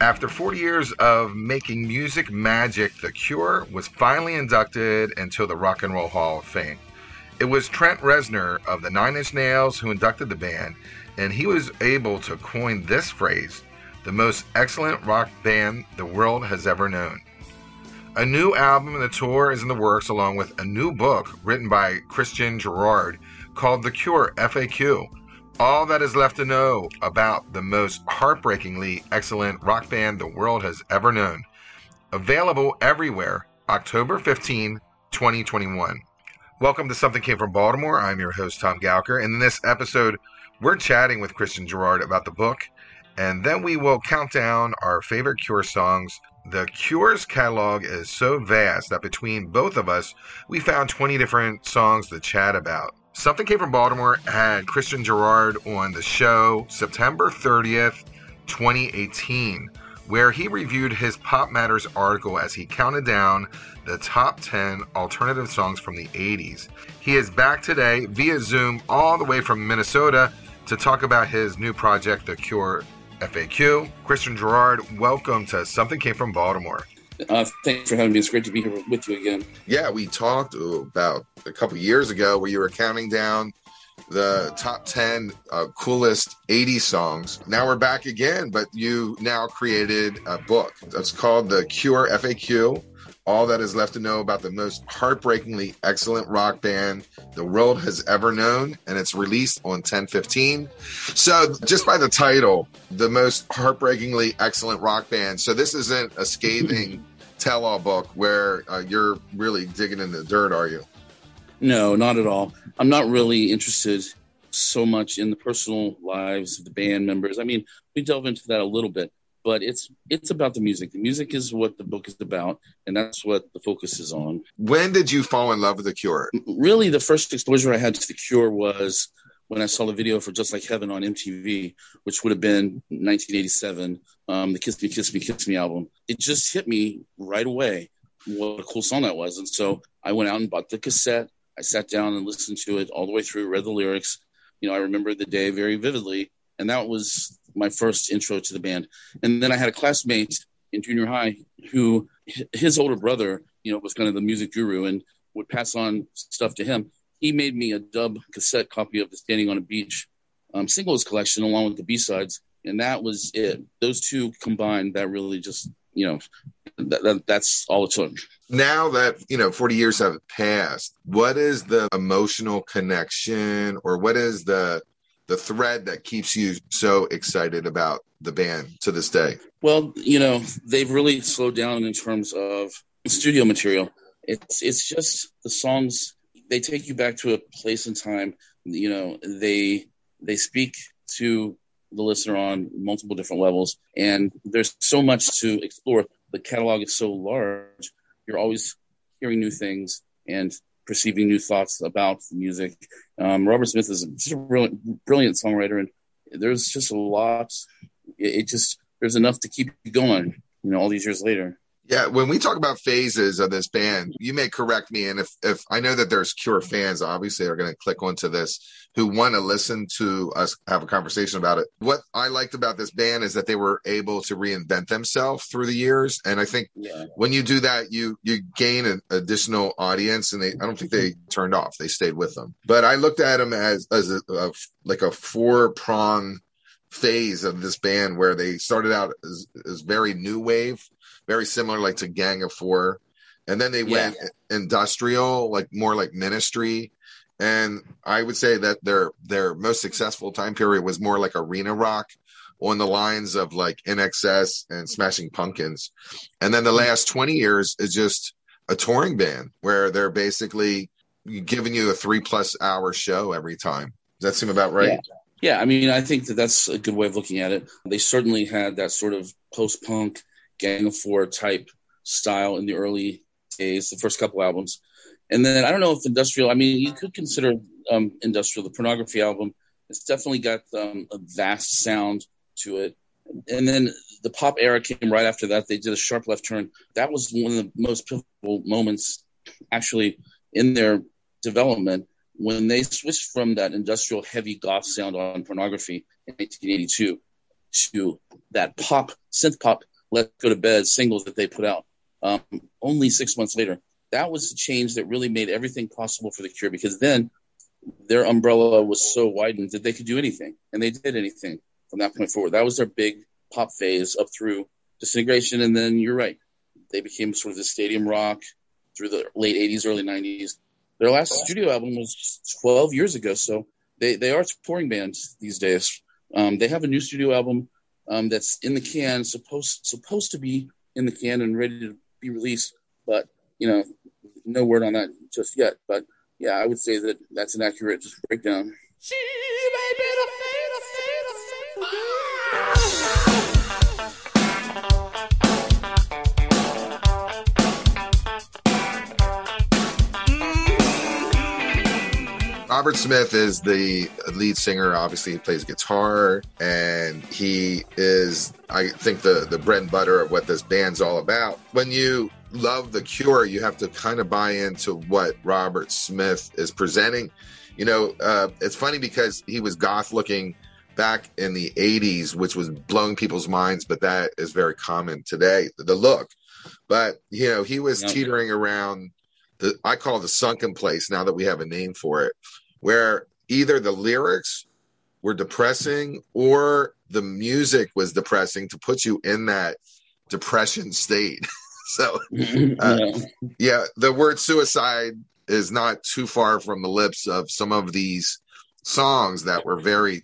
After 40 years of making music magic, The Cure was finally inducted into the Rock and Roll Hall of Fame. It was Trent Reznor of the Nine Inch Nails who inducted the band, and he was able to coin this phrase, the most excellent rock band the world has ever known. A new album and a tour is in the works, along with a new book written by Christian Gerard called The Cure FAQ. All that is left to know about the most heartbreakingly excellent rock band the world has ever known. Available everywhere, October 15, 2021. Welcome to Something Came from Baltimore. I'm your host, Tom Gauker. And in this episode, we're chatting with Christian Gerard about the book, and then we will count down our favorite Cure songs. The Cure's catalog is so vast that between both of us, we found 20 different songs to chat about. Something Came from Baltimore had Christian Gerard on the show September 30th, 2018, where he reviewed his Pop Matters article as he counted down the top 10 alternative songs from the 80s. He is back today via Zoom all the way from Minnesota to talk about his new project, The Cure FAQ. Christian Gerard, welcome to Something Came from Baltimore. Thanks for having me. It's great to be here with you again. Yeah, we talked about a couple years ago where you were counting down the top 10 coolest 80s songs. Now we're back again, but you now created a book. It's called The Cure FAQ. All that is left to know about the most heartbreakingly excellent rock band the world has ever known, and it's released on 10/15. So just by the title, the most heartbreakingly excellent rock band. So this isn't a scathing tell-all book where you're really digging in the dirt, are you? No, not at all. I'm not really interested so much in the personal lives of the band members. I mean, we delve into that a little bit, but it's about the music. The music is what the book is about, and that's what the focus is on. When did you fall in love with The Cure? Really, the first exposure I had to The Cure was when I saw the video for Just Like Heaven on MTV, which would have been 1987, the Kiss Me, Kiss Me, Kiss Me album. It just hit me right away what a cool song that was. And so I went out and bought the cassette. I sat down and listened to it all the way through, read the lyrics. You know, I remember the day very vividly. And that was my first intro to the band. And then I had a classmate in junior high who, his older brother, was kind of the music guru and would pass on stuff to him. He made me a dub cassette copy of the Standing on a Beach singles collection along with the B-sides. And that was it. Those two combined, that really just, that's all it took. Now that, 40 years have passed, what is the emotional connection, or what is the thread that keeps you so excited about the band to this day? Well, they've really slowed down in terms of studio material. It's just the songs, they take you back to a place in time. They speak to the listener on multiple different levels, and there's so much to explore. The catalog is so large. You're always hearing new things and perceiving new thoughts about the music. Robert Smith is just a brilliant songwriter, and there's just a lot. There's enough to keep you going, all these years later. Yeah, when we talk about phases of this band, you may correct me, and if I know that there's Cure fans, obviously, are going to click onto this, who want to listen to us have a conversation about it. What I liked about this band is that they were able to reinvent themselves through the years, and I think when you do that, you gain an additional audience, and I don't think they turned off; they stayed with them. But I looked at them as a 4-prong phase of this band, where they started out as very new wave, very similar like to Gang of Four, and then they went industrial, more like Ministry. And I would say that their most successful time period was more like arena rock, on the lines of like NXS and Smashing Pumpkins. And then the last 20 years is just a touring band where they're basically giving you a 3+ hour show every time. Does that seem about right? Yeah. I mean, I think that's a good way of looking at it. They certainly had that sort of post-punk Gang of Four type style in the early days, the first couple albums. And then I don't know if industrial, I mean, you could consider industrial, the Pornography album. It's definitely got a vast sound to it. And then the pop era came right after that. They did a sharp left turn. That was one of the most pivotal moments actually in their development, when they switched from that industrial heavy goth sound on Pornography in 1982 to that pop, synth pop Let's Go to Bed singles that they put out only 6 months later. That was the change that really made everything possible for The Cure, because then their umbrella was so widened that they could do anything, and they did anything from that point forward. That was their big pop phase up through Disintegration, and then you're right, they became sort of the stadium rock through the late 80s, early 90s. Their last studio album was 12 years ago, so they are a touring band these days. They have a new studio album that's in the can, supposed to be in the can and ready to be released, but no word on that just yet. But yeah, I would say that that's an accurate breakdown. She may be the Robert Smith is the lead singer. Obviously, he plays guitar, and he is, I think, the bread and butter of what this band's all about. When you love The Cure, you have to kind of buy into what Robert Smith is presenting. It's funny because he was goth looking back in the 80s, which was blowing people's minds, but that is very common today, the look. But, he was teetering around I call it the sunken place, now that we have a name for it, where either the lyrics were depressing or the music was depressing to put you in that depression state. So, the word suicide is not too far from the lips of some of these songs that were very,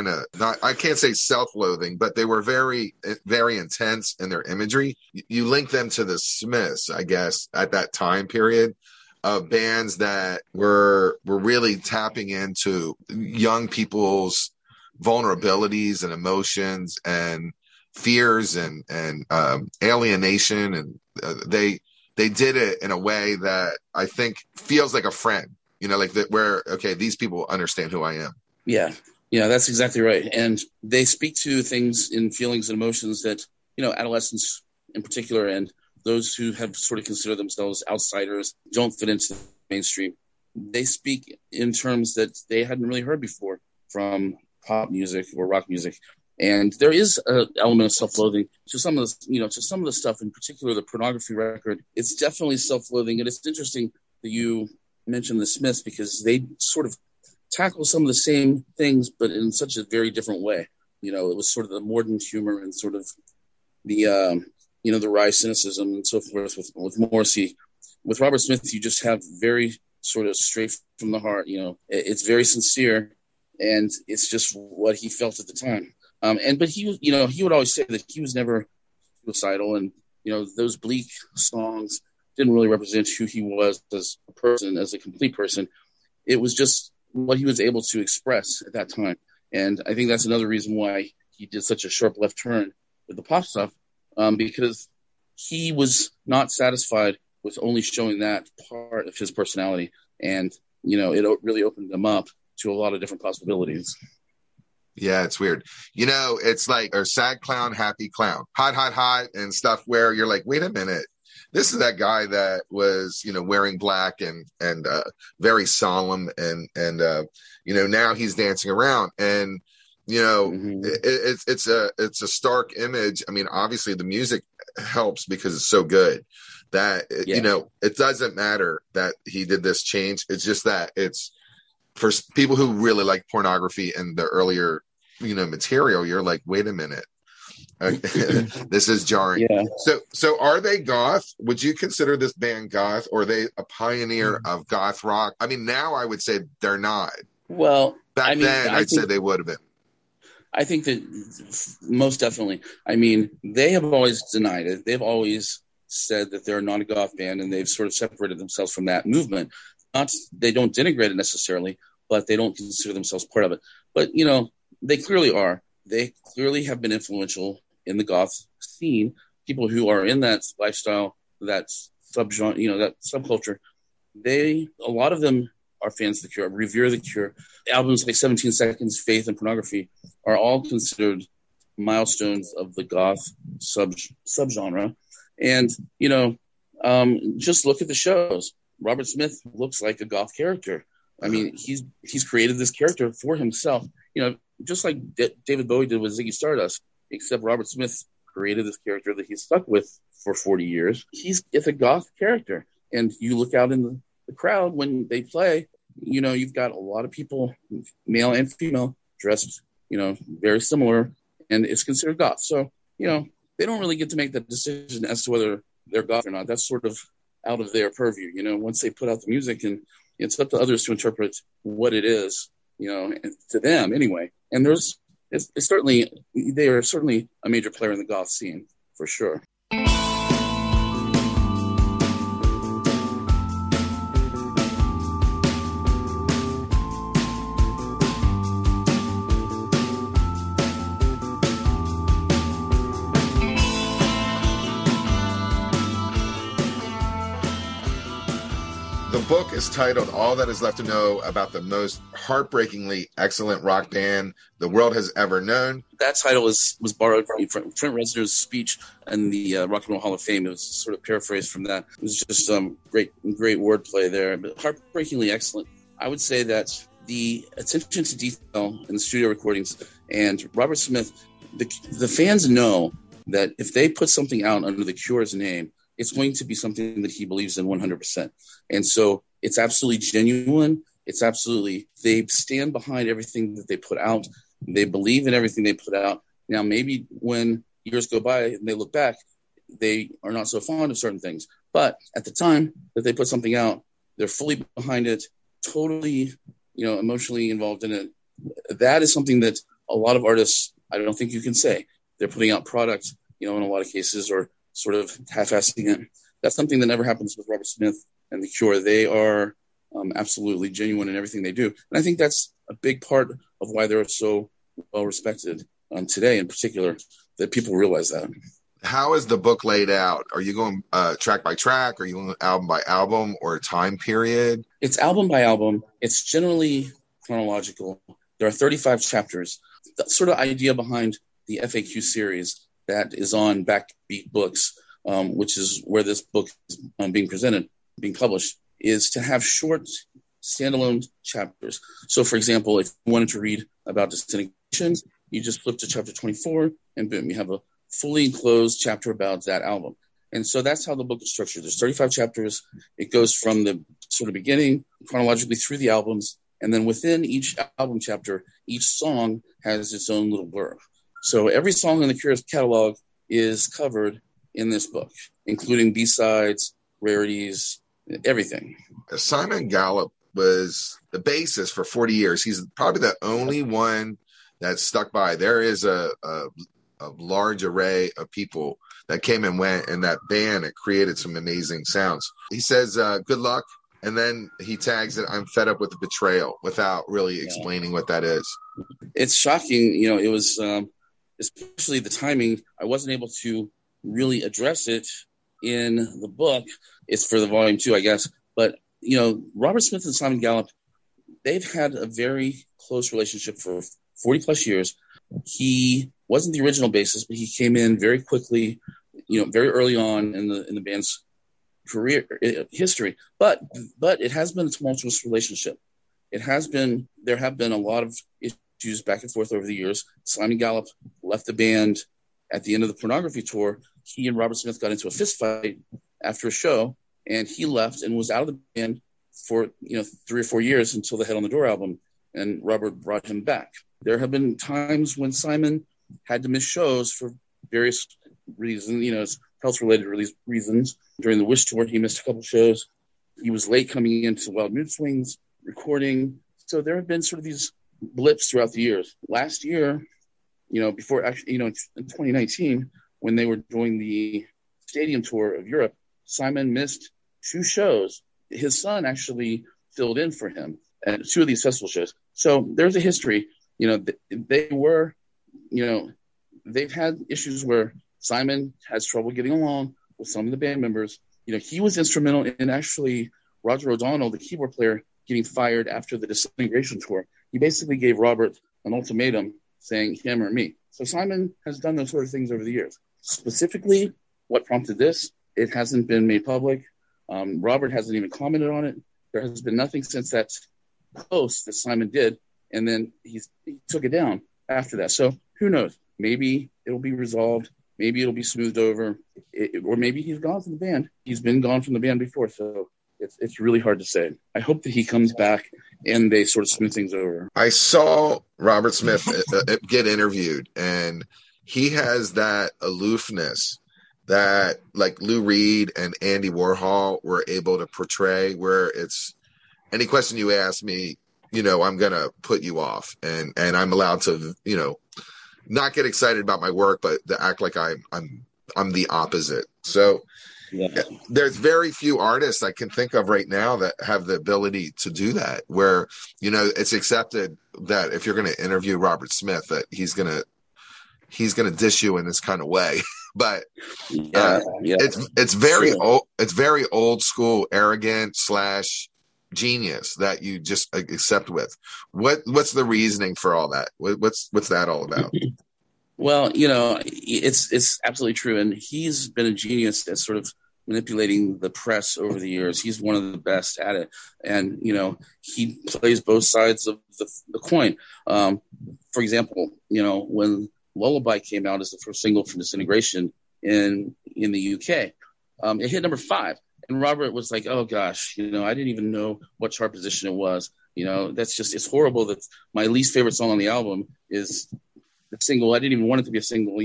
I can't say self-loathing, but they were very, very intense in their imagery. You link them to the Smiths, I guess, at that time period, of bands that were really tapping into young people's vulnerabilities and emotions and fears and alienation, and they did it in a way that I think feels like a friend, where these people understand who I am. Yeah, that's exactly right. And they speak to things in feelings and emotions that adolescents in particular, and those who have sort of considered themselves outsiders, don't fit into the mainstream. They speak in terms that they hadn't really heard before from pop music or rock music. And there is an element of self-loathing to some of the stuff, in particular the Pornography record. It's definitely self-loathing. And it's interesting that you mentioned the Smiths, because they sort of tackle some of the same things, but in such a very different way. It was sort of the mordant humor and sort of the the wry cynicism and so forth with Morrissey. With Robert Smith, you just have very sort of straight from the heart. It's very sincere, and it's just what he felt at the time. But he, he would always say that he was never suicidal, and those bleak songs didn't really represent who he was as a person, as a complete person. It was just what he was able to express at that time, and I think that's another reason why he did such a sharp left turn with the pop stuff. Because he was not satisfied with only showing that part of his personality. And, it really opened him up to a lot of different possibilities. Yeah, it's weird. It's like a sad clown, happy clown, hot, hot, hot, and stuff where you're like, wait a minute. This is that guy that was, wearing black and very solemn. And now he's dancing around. And, it's a stark image. I mean, obviously the music helps because it's so good that it doesn't matter that he did this change. It's just that it's for people who really like Pornography and the earlier material. You're like, wait a minute, this is jarring. Yeah. So are they goth? Would you consider this band goth, or are they a pioneer of goth rock? I mean, now I would say they're not. Well, back then I'd say they would have been. I think that most definitely. I mean, they have always denied it. They've always said that they're not a goth band, and they've sort of separated themselves from that movement. They don't denigrate it necessarily, but they don't consider themselves part of it. But, they clearly are. They clearly have been influential in the goth scene. People who are in that lifestyle, that subgenre, that subculture, a lot of them are fans of The Cure, revere The Cure. Albums like 17 Seconds, Faith, and Pornography are all considered milestones of the goth subgenre. And, just look at the shows. Robert Smith looks like a goth character. I mean, he's created this character for himself, just like David Bowie did with Ziggy Stardust, except Robert Smith created this character that he's stuck with for 40 years. It's a goth character. And you look out in the crowd when they play, you've got a lot of people, male and female, dressed, very similar, and it's considered goth. So, they don't really get to make that decision as to whether they're goth or not. That's sort of out of their purview, once they put out the music, and it's up to others to interpret what it is, and to them anyway. And they are certainly a major player in the goth scene, for sure. The book is titled All That Is Left to Know About the Most Heartbreakingly Excellent Rock Band the World Has Ever Known. That title was borrowed from Trent Reznor's speech in the Rock and Roll Hall of Fame. It was sort of paraphrased from that. It was just great wordplay there. But heartbreakingly excellent. I would say that the attention to detail in the studio recordings and Robert Smith, the fans know that if they put something out under the Cure's name, it's going to be something that he believes in 100%. And so it's absolutely genuine. They stand behind everything that they put out. They believe in everything they put out. Now, maybe when years go by and they look back, they are not so fond of certain things. But at the time that they put something out, they're fully behind it, totally, emotionally involved in it. That is something that a lot of artists, I don't think you can say. They're putting out product, in a lot of cases, or sort of half-assing it. That's something that never happens with Robert Smith and The Cure. They are absolutely genuine in everything they do. And I think that's a big part of why they're so well-respected today in particular, that people realize that. How is the book laid out? Are you going track by track? Are you going album by album or time period? It's album by album. It's generally chronological. There are 35 chapters. The sort of idea behind the FAQ series that is on Backbeat Books, which is where this book is being published, is to have short standalone chapters. So, for example, if you wanted to read about Disintegrations, you just flip to chapter 24, and boom, you have a fully enclosed chapter about that album. And so that's how the book is structured. There's 35 chapters. It goes from the sort of beginning chronologically through the albums, and then within each album chapter, each song has its own little blurb. So every song in the Cure's catalog is covered in this book, including B-sides, rarities, everything. Simon Gallup was the bassist for 40 years. He's probably the only one that stuck by. There is a large array of people that came and went in that band. It created some amazing sounds. He says, good luck. And then he tags it, I'm fed up with the betrayal, without really explaining what that is. It's shocking. It was... especially the timing. I wasn't able to really address it in the book. It's for the volume 2, I guess. But, Robert Smith and Simon Gallup, they've had a very close relationship for 40 plus years. He wasn't the original bassist, but he came in very quickly, very early on in the band's career history. But it has been a tumultuous relationship. There have been a lot of issues back and forth over the years. Simon Gallup left the band at the end of the Pornography tour. He and Robert Smith got into a fist fight after a show, and he left and was out of the band for 3 or 4 years until the Head on the Door album, and Robert brought him back. There have been times when Simon had to miss shows for various reasons, health-related reasons. During the Wish tour, he missed a couple shows. He was late coming into Wild Mood Swings recording. So there have been sort of these blips throughout the years. Last year, before actually, in 2019, when they were doing the stadium tour of Europe, Simon missed 2 shows. His son actually filled in for him at 2 of these festival shows. So there's a history. They've had issues where Simon has trouble getting along with some of the band members. He was instrumental in actually Roger O'Donnell, the keyboard player, getting fired after the Disintegration tour. He basically gave Robert an ultimatum saying him or me. So Simon has done those sort of things over the years. Specifically, what prompted this, it hasn't been made public. Robert hasn't even commented on it. There has been nothing since that post that Simon did, and then he took it down after that. So who knows? Maybe it'll be resolved. Maybe it'll be smoothed over, or maybe he's gone from the band. He's been gone from the band before, so it's really hard to say. I hope that he comes back and they sort of smooth things over. I saw Robert Smith get interviewed, and he has that aloofness that like Lou Reed and Andy Warhol were able to portray, where it's any question you ask me, I'm going to put you off, and I'm allowed to, not get excited about my work, but to act like I'm the opposite. So there's very few artists I can think of right now that have the ability to do that, where, it's accepted that if you're going to interview Robert Smith, that he's going to dish you in this kind of way. But it's very old. It's very old school, arrogant / genius that you just accept with. What's the reasoning for all that? What's that all about? Well, it's absolutely true, and he's been a genius at sort of manipulating the press over the years. He's one of the best at it, and he plays both sides of the coin. For example, when Lullaby came out as the first single from Disintegration in the UK, it hit number 5. And Robert was like, oh gosh, I didn't even know what chart position it was. It's horrible that my least favorite song on the album is the single. I didn't even want it to be a single,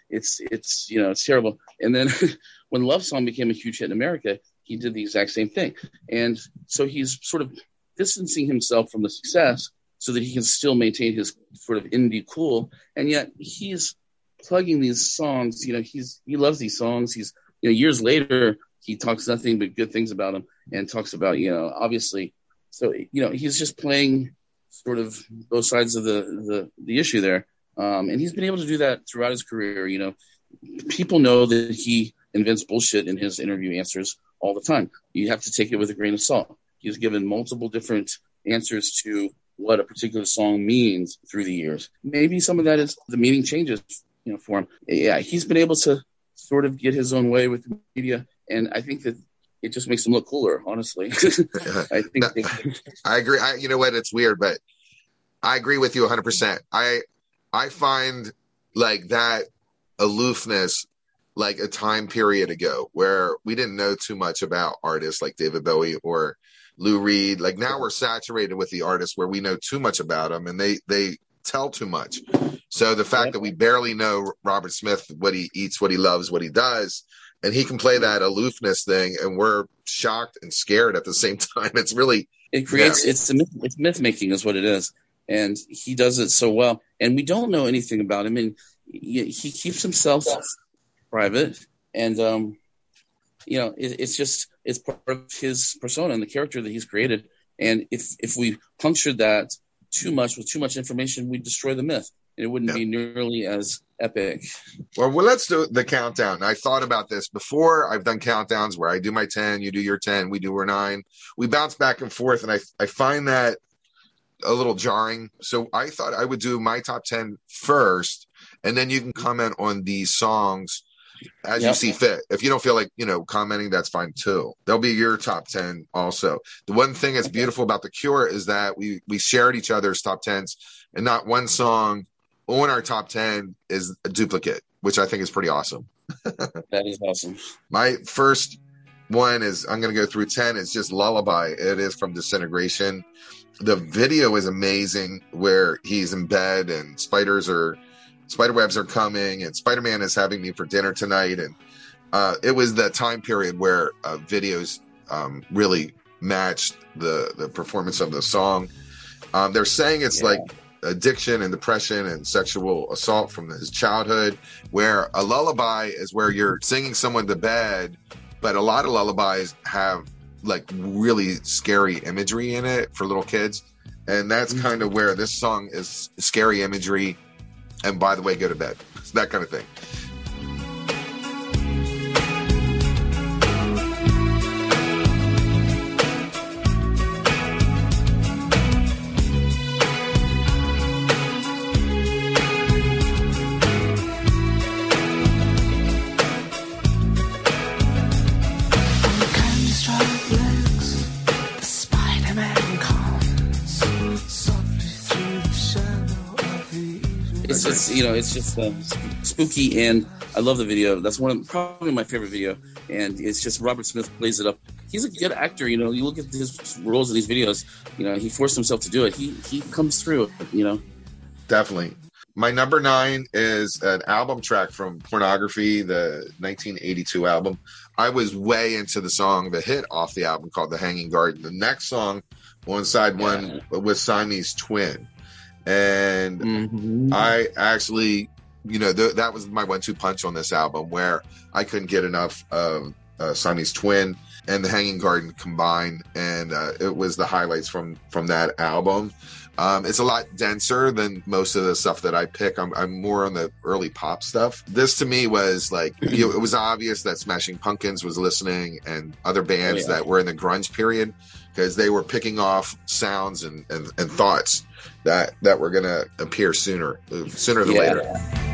it's terrible. And then when Love Song became a huge hit in America, he did the exact same thing. And so he's sort of distancing himself from the success so that he can still maintain his sort of indie cool. And yet he's plugging these songs, he loves these songs. He's, years later, he talks nothing but good things about them and talks about, obviously. So, he's just playing sort of both sides of the issue there. And he's been able to do that throughout his career. People know that he invents bullshit in his interview answers all the time. You have to take it with a grain of salt. He's given multiple different answers to what a particular song means through the years. Maybe some of that is the meaning changes, for him. Yeah, he's been able to sort of get his own way with the media, and I think that it just makes him look cooler, honestly. I think I agree. You know what? It's weird, but I agree with you 100%. I find like that aloofness like a time period ago where we didn't know too much about artists like David Bowie or Lou Reed. Like now we're saturated with the artists where we know too much about them and they tell too much. So the fact that we barely know Robert Smith, what he eats, what he loves, what he does, and he can play that aloofness thing, and we're shocked and scared at the same time. It's really it's myth making is what it is, and he does it so well. And we don't know anything about him, and he keeps himself private, and it's part of his persona and the character that he's created. And if we punctured that too much with too much information, we'd destroy the myth. It wouldn't be nearly as epic. Well, let's do the countdown. I thought about this before. I've done countdowns where I do my 10, you do your 10, we do our 9. We bounce back and forth, and I find that a little jarring. So I thought I would do my top 10 first, and then you can comment on these songs as you see fit. If you don't feel like, commenting, that's fine too. They'll be your top 10 also. The one thing that's beautiful about The Cure is that we shared each other's top 10s, and not one song on our top 10 is a duplicate, which I think is pretty awesome. That is awesome. My first one is, I'm going to go through 10. It's just Lullaby. It is from Disintegration. The video is amazing where he's in bed and spiderwebs are coming and Spider-Man is having me for dinner tonight. And it was that time period where videos really matched the performance of the song. They're saying it's like addiction and depression and sexual assault from his childhood, where a lullaby is where you're singing someone to bed, but a lot of lullabies have like really scary imagery in it for little kids, and that's kind of where this song is scary imagery, and by the way, go to bed. It's that kind of thing. it's just spooky, and I love the video. That's probably my favorite video, and it's just Robert Smith plays it up. He's a good actor, you look at his roles in these videos, he forced himself to do it. He comes through, Definitely. My number 9 is an album track from Pornography, the 1982 album. I was way into the hit off the album called The Hanging Garden. The next song on side one was Siamese Twin. And I actually, that was my 1-2 punch on this album, where I couldn't get enough of Siamese Twin and The Hanging Garden combined. And it was the highlights from that album. It's a lot denser than most of the stuff that I pick. I'm more on the early pop stuff. This to me was like, it was obvious that Smashing Pumpkins was listening and other bands that were in the grunge period, because they were picking off sounds and thoughts that were going to appear sooner than later.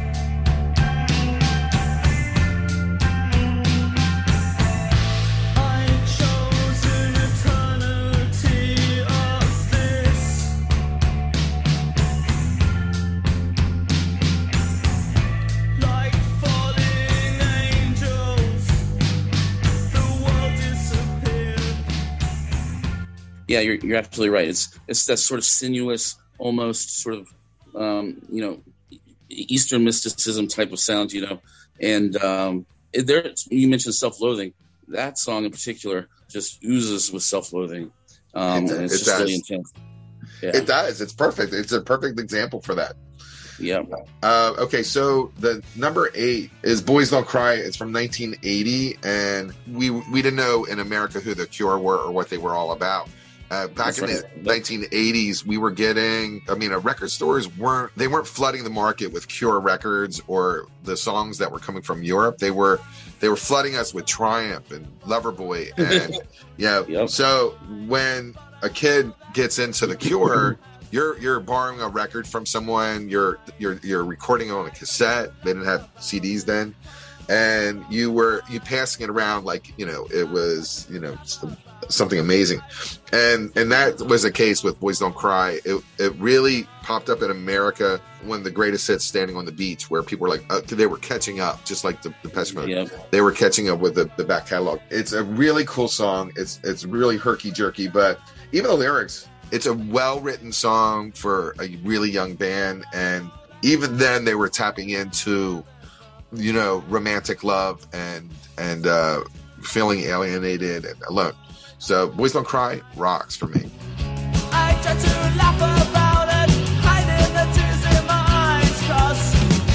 Yeah, you're absolutely right. It's that sort of sinuous, almost sort of, Eastern mysticism type of sound, And there, you mentioned self-loathing. That song in particular just oozes with self-loathing. It's just really intense. Yeah. It does. It's perfect. It's a perfect example for that. Yeah. Okay, so the number 8 is Boys Don't Cry. It's from 1980, and we didn't know in America who the Cure were or what they were all about. Back in the 1980s, we were getting, record stores weren't flooding the market with Cure records or the songs that were coming from Europe. They were flooding us with Triumph and Loverboy. And So when a kid gets into the Cure, you're borrowing a record from someone, you're recording it on a cassette. They didn't have CDs then. And you passing it around like, it was, something amazing. And that was the case with Boys Don't Cry. It really popped up in America when the greatest hits Standing on the Beach, where people were like, they were catching up, just like the Depeche Mode. Yep. They were catching up with the back catalog. It's a really cool song. It's really herky-jerky, but even the lyrics, it's a well-written song for a really young band. And even then they were tapping into, romantic love and feeling alienated and alone. So Boys Don't Cry rocks for me. I try to laugh about it, hiding the tears in my eyes, 'cause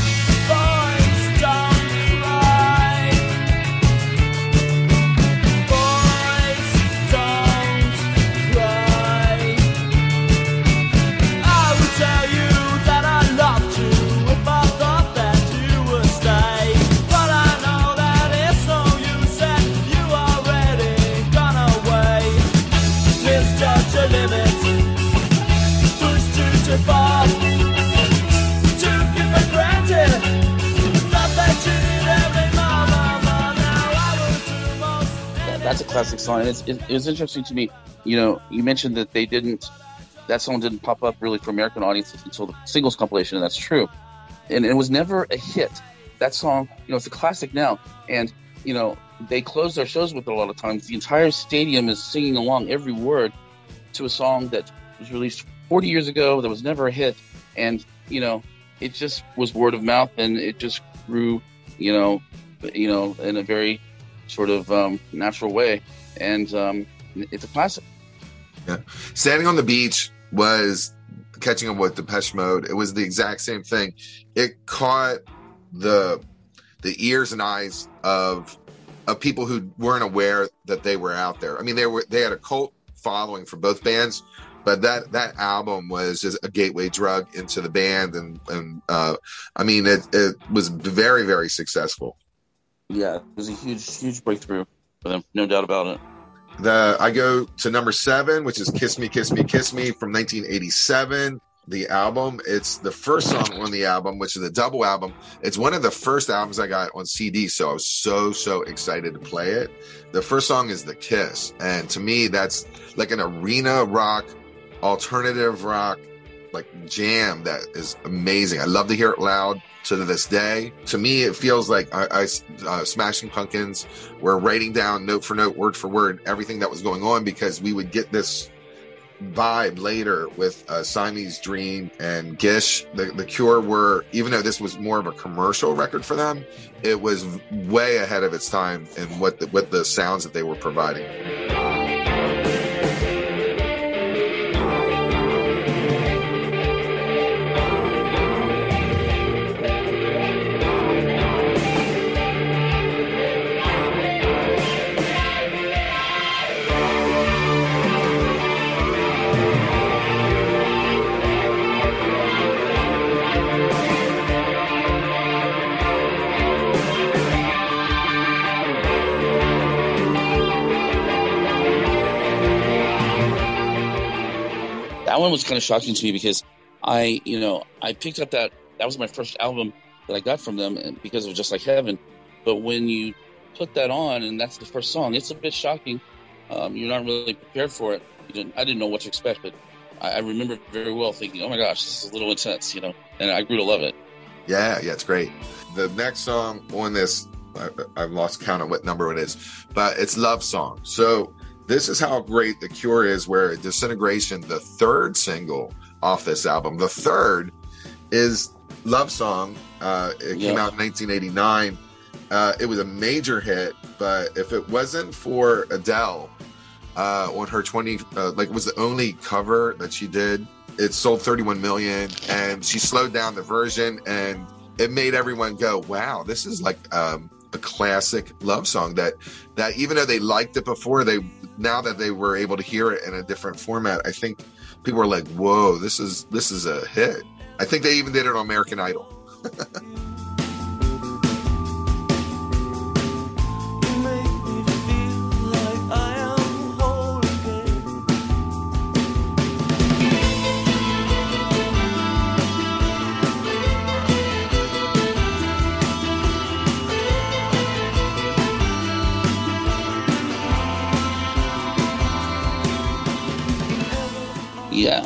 boys don't cry. Boys don't cry. I would tell you that I loved you if I thought that you would stay, but I know that it's no use and you already gone away. Misjudge your limits, pushed you too far, took you for granted, thought that you did every moment. Now I will do most. That's a classic song. And it was interesting to me, you mentioned that that song didn't pop up really for American audiences until the singles compilation, and that's true. And it was never a hit. That song, it's a classic now. And, they close their shows with it a lot of times. The entire stadium is singing along every word to a song that was released 40 years ago that was never a hit. And, it just was word of mouth, and it just grew, in a very sort of natural way. And it's a classic. Yeah. Standing on the Beach was catching up with Depeche Mode. It was the exact same thing. It caught the ears and eyes of people who weren't aware that they were out there. They had a cult following for both bands, but that album was just a gateway drug into the band, and it was very, very successful. Yeah, it was a huge breakthrough for them, no doubt about it. I go to number 7, which is Kiss Me, Kiss Me, Kiss Me from 1987. The album, it's the first song on the album, which is a double album. It's one of the first albums I got on CD, so I was so excited to play it. The first song is The Kiss, and to me, that's like an arena rock, alternative rock like jam that is amazing. I love to hear it loud to this day. To me, it feels like Smashing Pumpkins were writing down note for note, word for word, everything that was going on, because we would get this vibe later with Siamese Dream and Gish. The Cure were, even though this was more of a commercial record for them, it was way ahead of its time in what the sounds that they were providing. That one was kind of shocking to me because I picked up that was my first album that I got from them, and because of Just Like Heaven. But when you put that on and that's the first song, it's a bit shocking. You're not really prepared for it. I didn't know what to expect, but I remember very well thinking, oh my gosh, this is a little intense, and I grew to love it. Yeah, it's great. The next song on this, I've lost count on what number it is, but it's Love Song. So this is how great The Cure is, where Disintegration, the third single off this album, the third is Love Song. It came out in 1989. It was a major hit, but if it wasn't for Adele on her 20, it was the only cover that she did, it sold 31 million, and she slowed down the version, and it made everyone go, wow, this is like a classic love song that even though they liked it before, now that they were able to hear it in a different format, I think people were like, whoa, this is a hit. I think they even did it on American Idol. Yeah,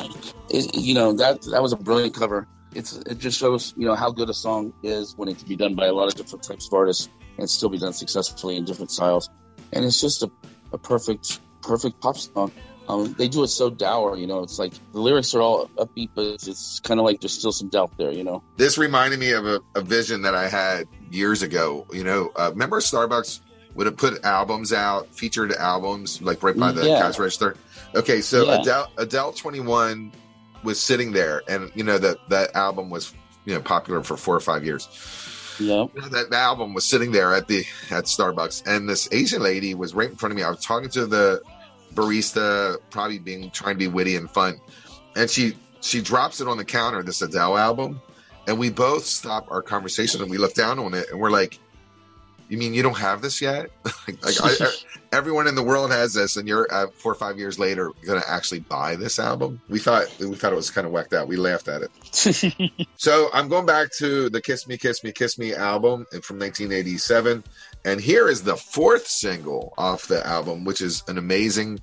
that was a brilliant cover. It just shows how good a song is when it can be done by a lot of different types of artists and still be done successfully in different styles. And it's just a perfect pop song. They do it so dour, it's like the lyrics are all upbeat, but it's kind of like there's still some doubt there, This reminded me of a vision that I had years ago. Remember Starbucks would have put albums out, featured albums, like right by the cash register. Okay, so Adele 21 was sitting there, and that album was popular for 4 or 5 years. Yeah, that album was sitting there at Starbucks, and this Asian lady was right in front of me. I was talking to the barista, probably trying to be witty and fun, and she drops it on the counter, this Adele album, and we both stop our conversation and we look down on it, and we're like, you mean you don't have this yet? Everyone in the world has this, and you're 4 or 5 years later going to actually buy this album? We thought it was kind of whacked out. We laughed at it. So I'm going back to the Kiss Me, Kiss Me, Kiss Me album from 1987. And here is the fourth single off the album, which is an amazing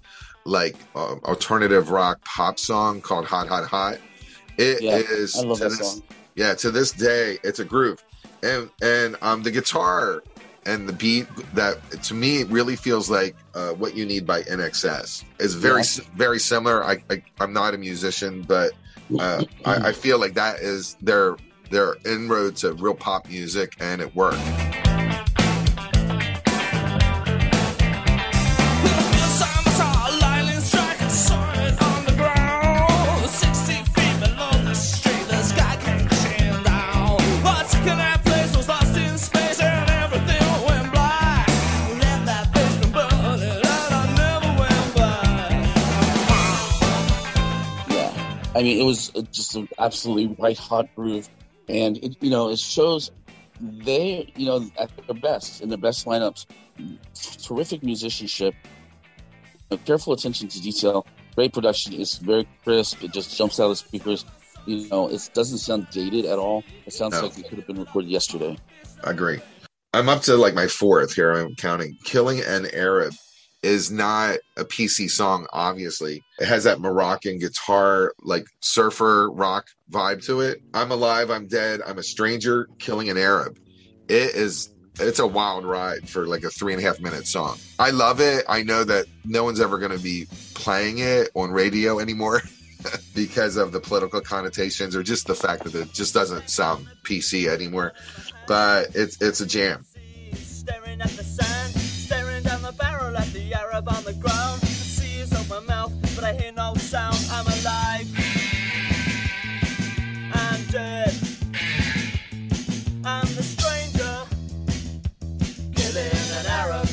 alternative rock pop song called Hot, Hot, Hot. It is. I love that song. Yeah, to this day, it's a groove. And the guitar and the beat, that to me really feels like What You Need by NXS. It's very similar. I'm not a musician, but I feel like that is their inroad to real pop music, and it worked. I mean, it was just an absolutely white hot groove, and it shows they at their best, in their best lineups, terrific musicianship, careful attention to detail, great production. It's very crisp. It just jumps out of the speakers. It doesn't sound dated at all. It sounds like it could have been recorded yesterday. I agree. I'm up to my fourth here. I'm counting Killing an Arab. is not a PC song, obviously. It has that Moroccan guitar, like surfer rock vibe to it. I'm alive, I'm dead, I'm a stranger killing an Arab. It's a wild ride for like a 3.5-minute song. I love it. I know that no one's ever going to be playing it on radio anymore because of the political connotations or just the fact that it just doesn't sound PC anymore. But it's a jam. Staring at the sand, staring down the barrel at the Arab on the ground. The sea is open my mouth, but I hear no sound. I'm alive. I'm dead. I'm the stranger killing an Arab.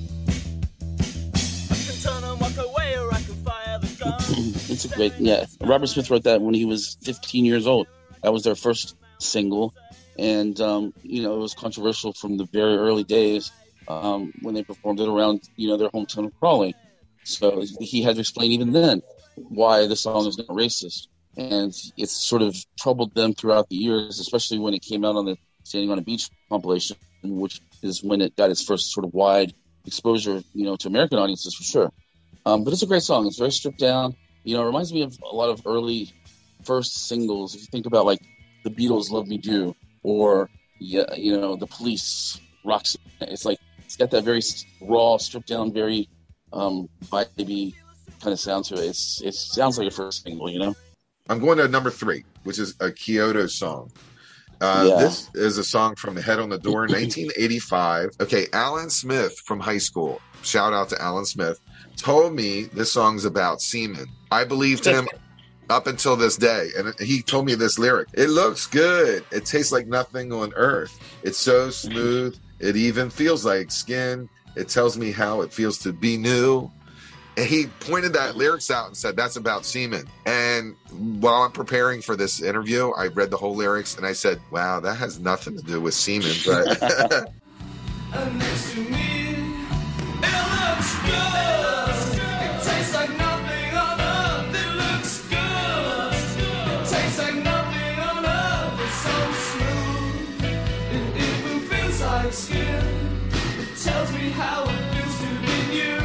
I can turn and walk away, or I can fire the gun. It's a great, yeah. Robert Smith wrote that when he was 15 years old. That was their first single. And, it was controversial from the very early days when they performed it around, their hometown of Crawley. So he had to explain even then why the song is not racist. And it's sort of troubled them throughout the years, especially when it came out on the Standing on a Beach compilation, which is when it got its first sort of wide exposure, to American audiences for sure. But it's a great song. It's very stripped down. It reminds me of a lot of early first singles. If you think about like the Beatles' Love Me Do, or the Police, Roxy. It's like it's got that very raw, stripped down, very vibey kind of sound to it. It sounds like a first single, I'm going to number 3, which is a Kyoto song. This is a song from Head on the Door, 1985. Okay, Alan Smith from high school, shout out to Alan Smith, told me this song's about semen. I believed him up until this day, and he told me this lyric: "It looks good, it tastes like nothing on earth, it's so smooth, it even feels like skin, it tells me how it feels to be new." And he pointed that lyrics out and said that's about semen. And while I'm preparing for this interview, I read the whole lyrics and I said, wow, that has nothing to do with semen. But And next to me, it looks good. It tastes like nothing on earth. It looks good. It tastes like nothing on earth. It's so smooth. It even feels like skin. It tells me how it feels to be new.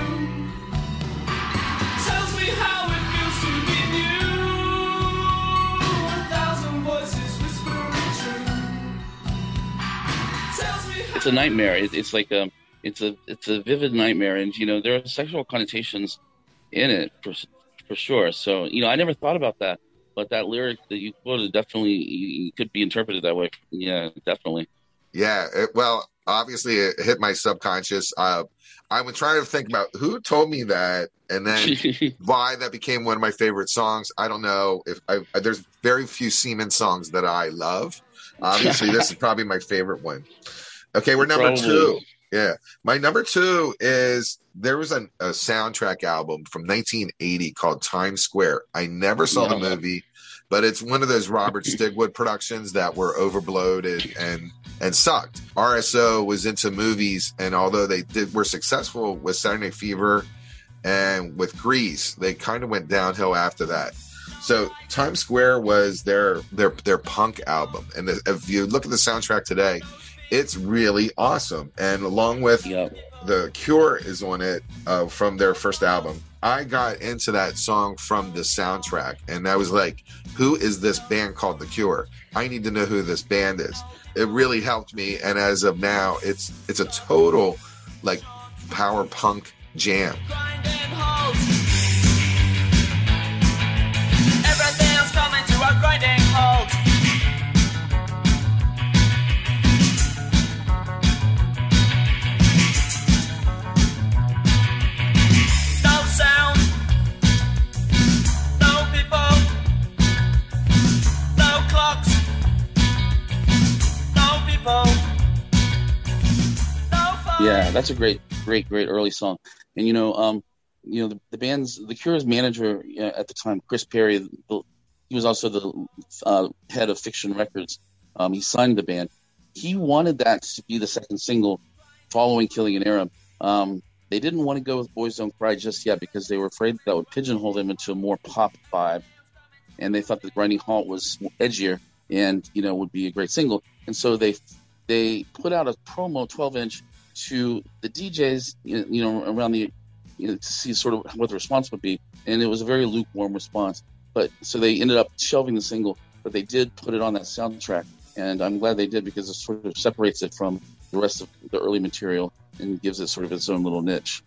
It tells me how it feels to be new. 1,000 voices whispering truth. Tells me how It's a nightmare. It's like it's a vivid nightmare, and there are sexual connotations in it for sure. So I never thought about that, but that lyric that you quoted definitely could be interpreted that way. Yeah, definitely. yeah, well, obviously it hit my subconscious. I was trying to think about who told me that, and then why that became one of my favorite songs. I don't know if there's very few semen songs that I love. Obviously, this is probably my favorite one. Okay, we're number Probably. 2. Yeah, my number 2 is there was a soundtrack album from 1980 called Times Square. I never saw the movie, but it's one of those Robert Stigwood productions that were overbloated and sucked. RSO was into movies, and although were successful with Saturday Night Fever and with Grease, they kind of went downhill after that. So Times Square was their punk album, and if you look at the soundtrack today, it's really awesome. And along with The Cure is on it from their first album. I got into that song from the soundtrack, and I was like, who is this band called The Cure? I need to know who this band is. It really helped me, and as of now, it's a total like power punk jam. grinding halt. Everything's coming to a grinding halt. No sound, no people, no clocks, no people, no phone. Yeah, that's a great early song. And the band's The Cure's manager at the time, Chris Perry, he was also the head of Fiction Records. He signed the band. He wanted that to be the second single following Killing an Arab. They didn't want to go with Boys Don't Cry just yet because they were afraid that would pigeonhole them into a more pop vibe, and they thought that Grinding Halt was more edgier and would be a great single. And so they put out a promo 12-inch to the DJs around the to see sort of what the response would be, and it was a very lukewarm response. But so they ended up shelving the single, but they did put it on that soundtrack, and I'm glad they did because it sort of separates it from the rest of the early material and gives it sort of its own little niche.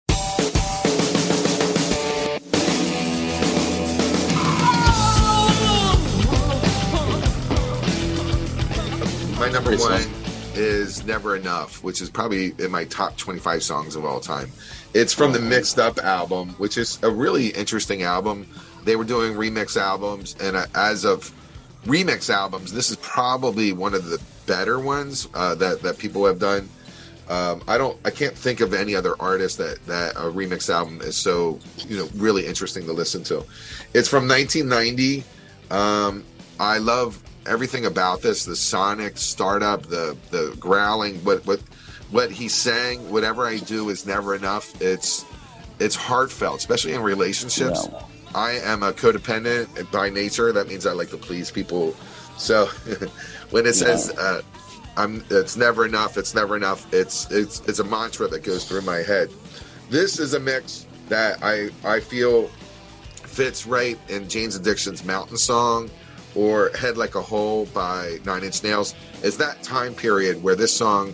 My number one is Never Enough, which is probably in my top 25 songs of all time. It's from the Mixed Up album, which is a really interesting album. They were doing remix albums, and as of remix albums, this is probably one of the better ones that people have done. I can't think of any other artist that a remix album is so really interesting to listen to. It's from 1990. I love everything about this, the sonic startup, the growling, what he's saying, whatever I do is never enough. It's heartfelt, especially in relationships. Yeah. I am a codependent by nature. That means I like to please people. So when it says it's never enough, it's never enough, it's a mantra that goes through my head. This is a mix that I feel fits right in Jane's Addiction's Mountain Song, or Head Like a Hole by Nine Inch Nails. Is that time period where this song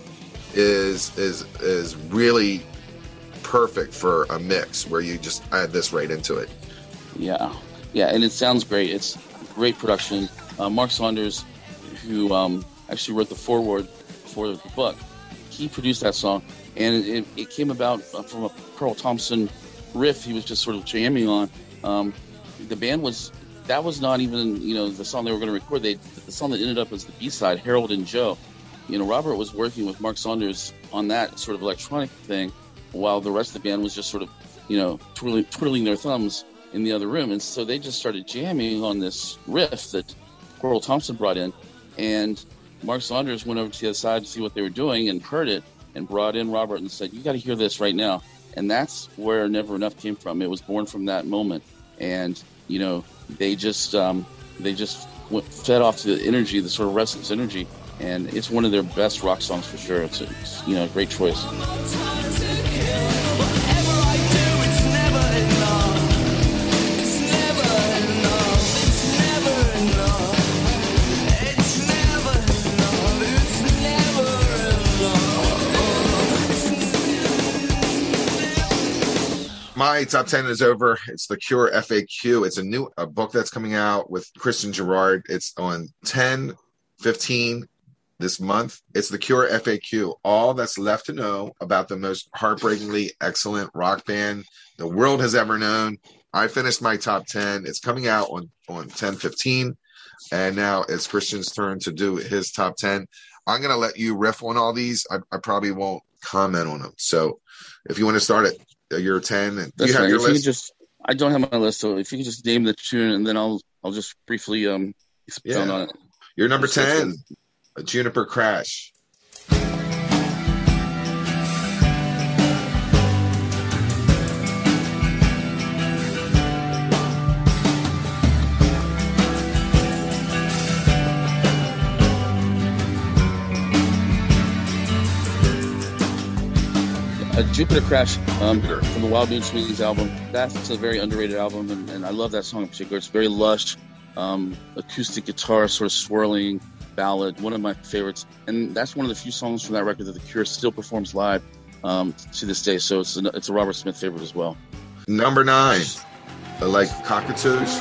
is really perfect for a mix where you just add this right into it. Yeah, and it sounds great. It's great production. Mark Saunders, who actually wrote the foreword for the book, he produced that song, and it came about from a Carl Thompson riff he was just sort of jamming on. The band that was not even, the song they were going to record. The song that ended up as the B-side, Harold and Joe. Robert was working with Mark Saunders on that sort of electronic thing, while the rest of the band was just sort of, twiddling their thumbs in the other room. And so they just started jamming on this riff that Coral Thompson brought in. And Mark Saunders went over to the other side to see what they were doing and heard it and brought in Robert and said, "You got to hear this right now." And that's where Never Enough came from. It was born from that moment. And, they just fed off to the energy, the sort of restless energy, and it's one of their best rock songs for sure. It's a great choice. My top 10 is over. It's the Cure FAQ. It's a book that's coming out with Kristen Gerard. It's on 10/15 this month. It's the Cure FAQ. All that's left to know about the most heartbreakingly excellent rock band the world has ever known. I finished my top 10. It's coming out on 10/15. And now it's Christian's turn to do his top 10. I'm going to let you riff on all these. I probably won't comment on them. So if you want to start it. Your 10, and do you have your list? I don't have my list, so if you could just name the tune, and then I'll just briefly expound on it. Your number 10, a Juniper Crash. Jupiter Crash from the Wild Mood Swings album. That's a very underrated album, and I love that song in particular. It's very lush, acoustic guitar sort of swirling ballad, one of my favorites. And that's one of the few songs from that record that The Cure still performs live to this day. So it's a Robert Smith favorite as well. Number 9, like Cockatoos.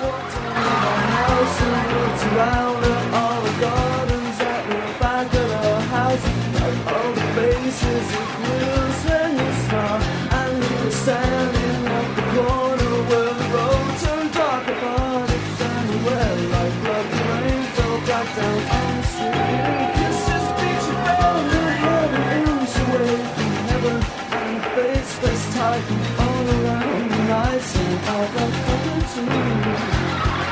Standing at the corner where the road turned dark upon it, anywhere like blood rain fell back down on the street. Kisses beach around her head an inch away from heaven, and her face was tight all around the nights and out like fucking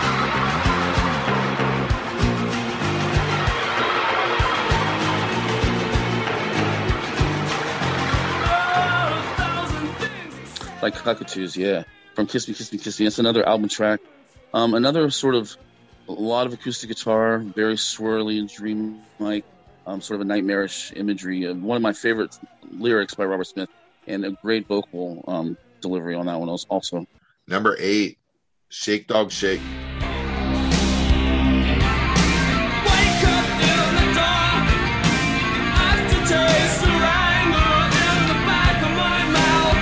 Like Cockatoos, yeah. From Kiss Me, Kiss Me, Kiss Me. That's another album track. Another sort of, a lot of acoustic guitar, very swirly and dream-like, sort of a nightmarish imagery. One of my favorite lyrics by Robert Smith, and a great vocal delivery on that one also. Number 8, Shake Dog Shake. Wake up in the dark, aftertaste of anger in the back of my mouth.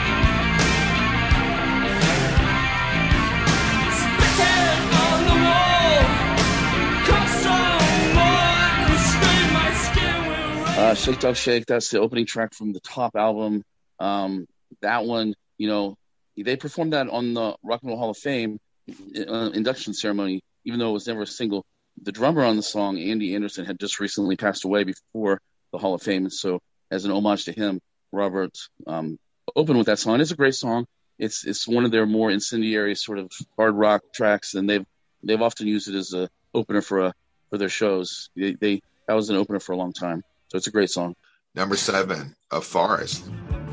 Spitting on the wall, cut some more and stain my skin with Shake Dog Shake, that's the opening track from the Top album. That one, they performed that on the Rock and Roll Hall of Fame induction ceremony, even though it was never a single. The drummer on the song, Andy Anderson, had just recently passed away before the Hall of Fame, and so as an homage to him, Robert opened with that song. It's a great song. It's one of their more incendiary sort of hard rock tracks, and they've often used it as a opener for their shows. That was an opener for a long time, so it's a great song. Number 7, A Forest.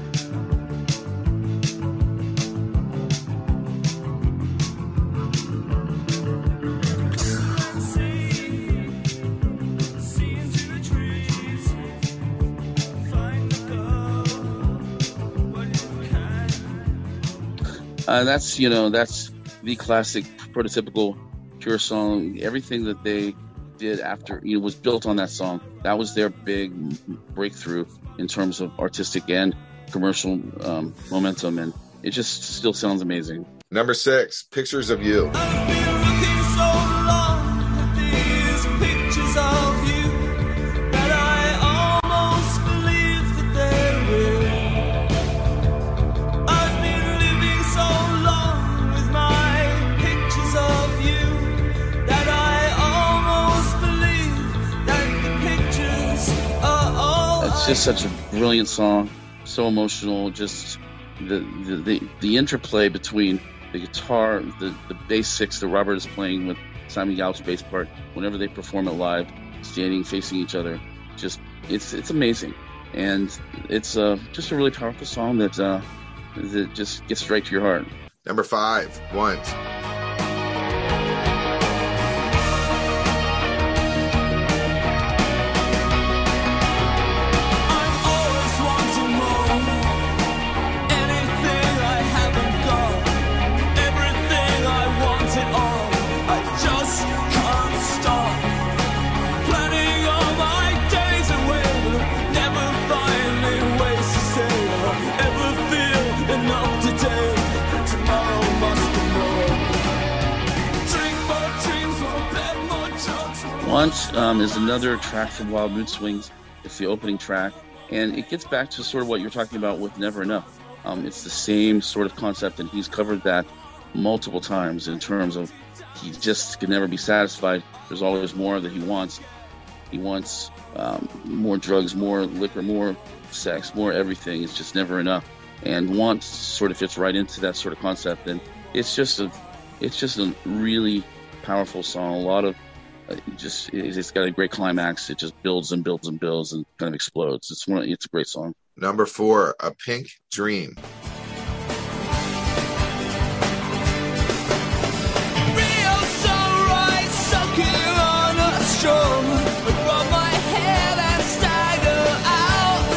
That's the classic prototypical Cure song. Everything that they did after was built on that song. That was their big breakthrough in terms of artistic and commercial momentum, and it just still sounds amazing. Number 6, Pictures of You. I've been looking so long at these pictures of you that I almost believe that they're real. I've been living so long with my pictures of you that I almost believe that the pictures are all. It's just such a brilliant song, so emotional. Just the interplay between the guitar, the bass six that Robert is playing with Simon Gallup's bass part, whenever they perform it live, standing facing each other, just it's amazing, and it's just a really powerful song that just gets right to your heart. Number 5, Once. I'm always wanting more. Anything I haven't got, everything I want it all. I just can't stop. Planning all my days away, never finding ways to stay. Ever feel enough today? Tomorrow must be more. Drink more dreams, more bed, more drugs. Once is another track from Wild Mood Swings. It's the opening track, and it gets back to sort of what you're talking about with Never Enough. It's the same sort of concept, and he's covered that multiple times in terms of he just can never be satisfied. There's always more that he wants. He wants more drugs, more liquor, more sex, more everything. It's just never enough. And Want sort of fits right into that sort of concept, and it's just a really powerful song. A lot of it's got a great climax. It just builds and builds and builds and kind of explodes. It's a great song. Number 4, A Pink Dream. Real so right, sucking on a straw. Rub my head and stagger out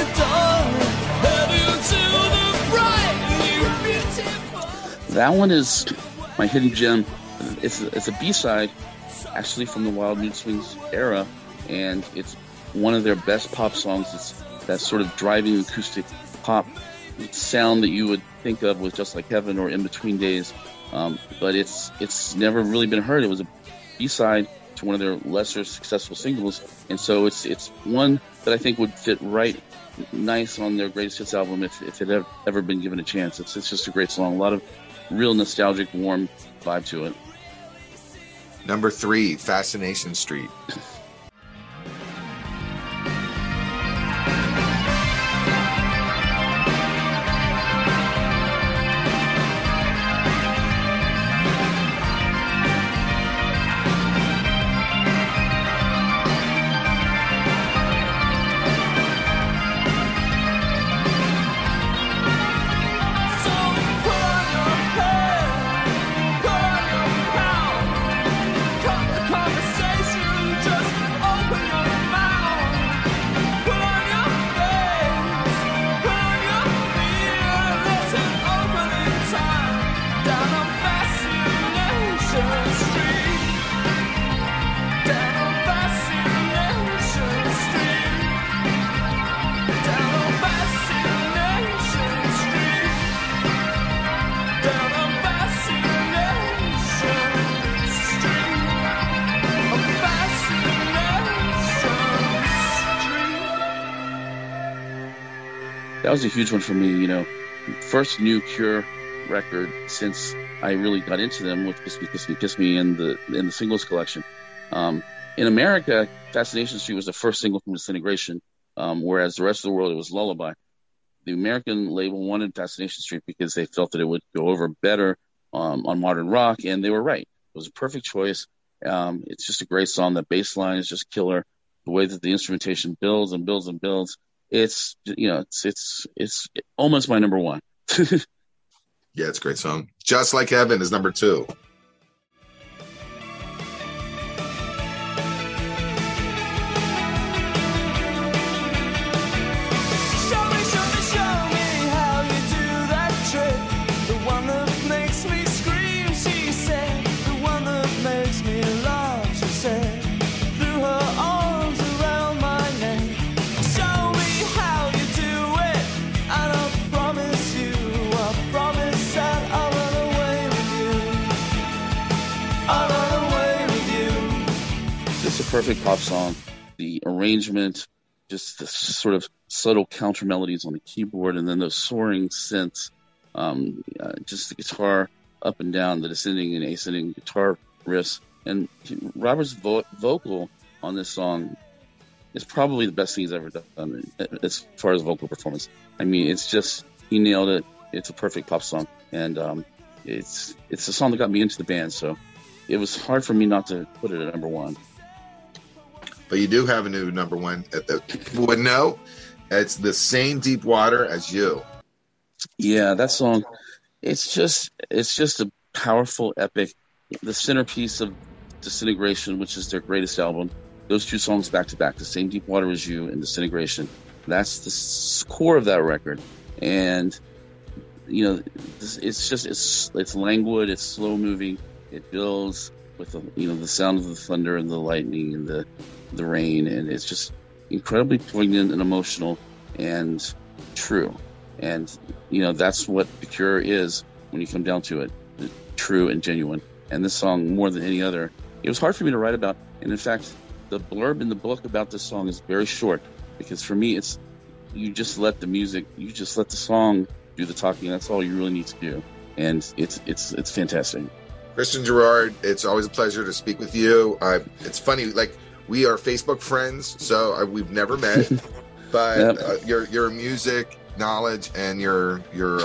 the door. Heading to the bright new beautiful. That one is my hidden gem. It's a B-side, actually from the Wild Mood Swings era, and it's one of their best pop songs. It's that sort of driving acoustic pop sound that you would think of with Just Like Heaven or In Between Days, but it's never really been heard. It was a B-side to one of their lesser successful singles, and so it's one that I think would fit right nice on their greatest hits album if it had ever been given a chance. It's just a great song, a lot of real nostalgic, warm vibe to it. Number 3, Fascination Street. So put on your pen, put on your pound, cut the conversation, just that was a huge one for me. First new Cure record since I really got into them with Kiss Me, Kiss Me, Kiss Me in the singles collection. In America, Fascination Street was the first single from Disintegration, whereas the rest of the world, it was Lullaby. The American label wanted Fascination Street because they felt that it would go over better on modern rock, and they were right. It was a perfect choice. It's just a great song. The bass line is just killer. The way that the instrumentation builds and builds and builds, it's almost my number one. Yeah, it's a great song. Just Like Heaven is number 2. Perfect pop song. The arrangement, just the sort of subtle counter melodies on the keyboard, and then those soaring synths, just the guitar up and down, the descending and ascending guitar riffs. And Robert's vocal on this song is probably the best thing he's ever done as far as vocal performance. I mean, it's just, he nailed it. It's a perfect pop song, and it's a song that got me into the band, so it was hard for me not to put it at number 1. But you do have a new number 1 that people would know. It's The Same Deep Water as You. Yeah, that song, it's just a powerful epic. The centerpiece of Disintegration, which is their greatest album, those 2 songs back to back, The Same Deep Water as You and Disintegration. That's the core of that record. And, it's languid, it's slow moving, it builds with the sound of the thunder and the lightning and the rain, and it's just incredibly poignant and emotional and true. And that's what The Cure is when you come down to it, true and genuine. And this song, more than any other, it was hard for me to write about. And in fact, the blurb in the book about this song is very short, because for me, it's you just let the song do the talking. That's all you really need to do, and it's fantastic. Christian Gerard, it's always a pleasure to speak with you. It's funny, like, we are Facebook friends, so we've never met, but yep. Your music knowledge and your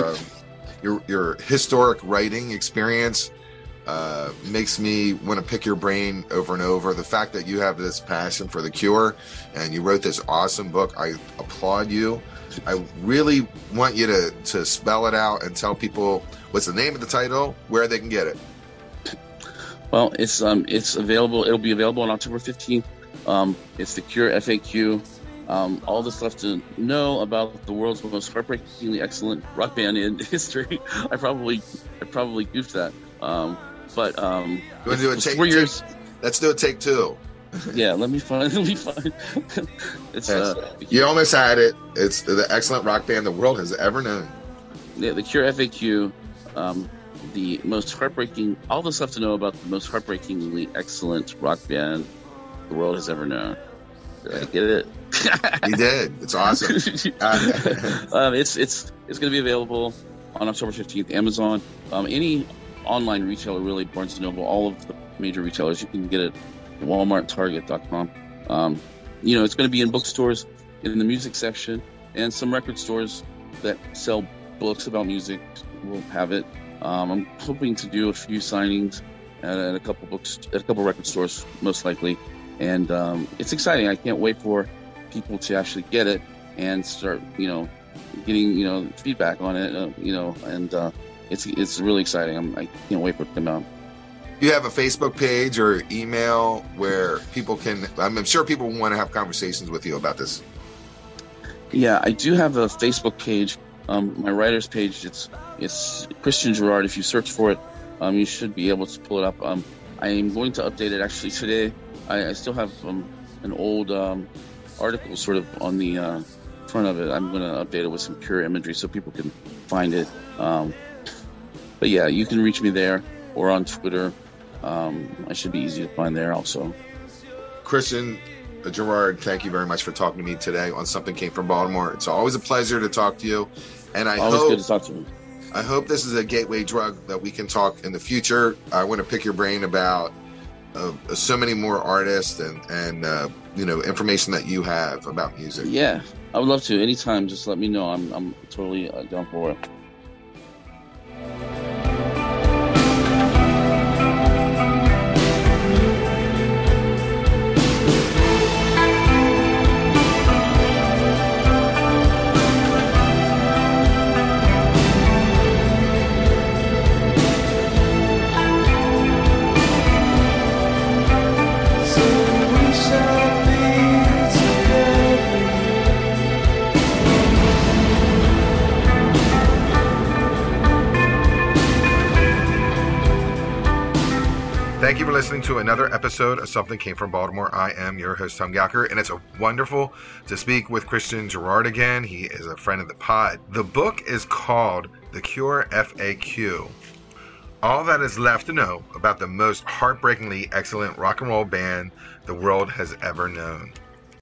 historic writing experience makes me want to pick your brain over and over. The fact that you have this passion for The Cure and you wrote this awesome book, I applaud you. I really want you to spell it out and tell people what's the name of the title, where they can get it. Well, it's available. It'll be available on October 15th. It's The Cure FAQ. All the stuff to know about the world's most heartbreakingly excellent rock band in history. I probably goofed that. But you want to do a take 4 years. Let's do a take 2. Yeah, let me find. It's you almost had it. It's the excellent rock band the world has ever known. Yeah, The Cure FAQ. The most heartbreaking, all the stuff to know about the most heartbreakingly excellent rock band the world has ever known. Did I get it? You did. It's awesome. It's going to be available on October 15th. Amazon, any online retailer, really, Barnes & Noble, all of the major retailers. You can get it at Walmart, Target.com. It's going to be in bookstores, in the music section, and some record stores that sell books about music will have it. I'm hoping to do a few signings at a couple record stores, most likely, and it's exciting. I can't wait for people to actually get it and start, getting feedback on it, and it's really exciting. I can't wait for it to come out. You have a Facebook page or email where people can? I'm sure people want to have conversations with you about this. Yeah, I do have a Facebook page. My writer's page, it's Christian Gerard. If you search for it, you should be able to pull it up. I am going to update it actually today. I still have an old article sort of on the front of it. I'm going to update it with some Cure imagery so people can find it. But yeah, you can reach me there or on Twitter. I should be easy to find there also. Christian, Gerard, thank you very much for talking to me today on Something Came from Baltimore. It's always a pleasure to talk to you. And Always good to talk to you. I hope this is a gateway drug that we can talk in the future. I want to pick your brain about so many more artists and information that you have about music. Yeah, I would love to. Anytime, just let me know. I'm totally down for it. Thank you for listening to another episode of Something Came from Baltimore. I am your host, Tom Gallagher, and it's wonderful to speak with Christian Gerard again. He is a friend of the pod. The book is called The Cure FAQ. All that is left to know about the most heartbreakingly excellent rock and roll band the world has ever known.